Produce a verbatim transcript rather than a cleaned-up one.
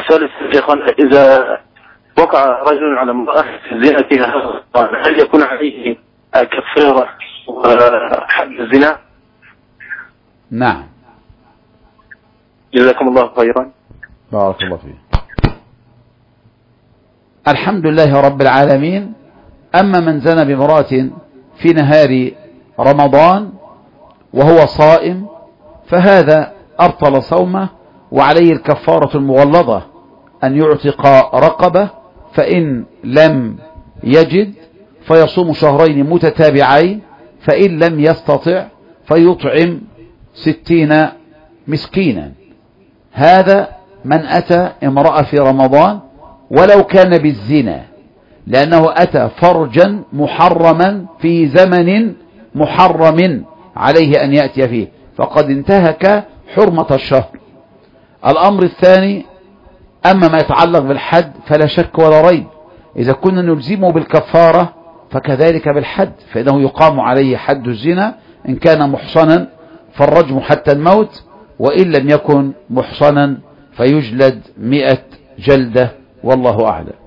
الثالث شيخنا، إذا وقع رجل على امرأة زينتها هل يكون عليه كفارة وحد الزنا؟ نعم. جزاكم الله خيرا. بارك الله فيك. الحمد لله رب العالمين. أما من زنى بامرأة في نهار رمضان وهو صائم فهذا أبطل صومه وعليه الكفارة المغلظة أن يعتق رقبة، فإن لم يجد فيصوم شهرين متتابعين، فإن لم يستطع فيطعم ستين مسكينا. هذا من أتى امرأة في رمضان ولو كان بالزنا، لأنه أتى فرجا محرما في زمن محرم عليه أن يأتي فيه، فقد انتهك حرمة الشهر. الأمر الثاني، أما ما يتعلق بالحد فلا شك ولا ريب، إذا كنا نلزمه بالكفارة فكذلك بالحد، فإنه يقام عليه حد الزنا إن كان محصنا فالرجم حتى الموت، وإن لم يكن محصنا فيجلد مئة جلدة، والله أعلم.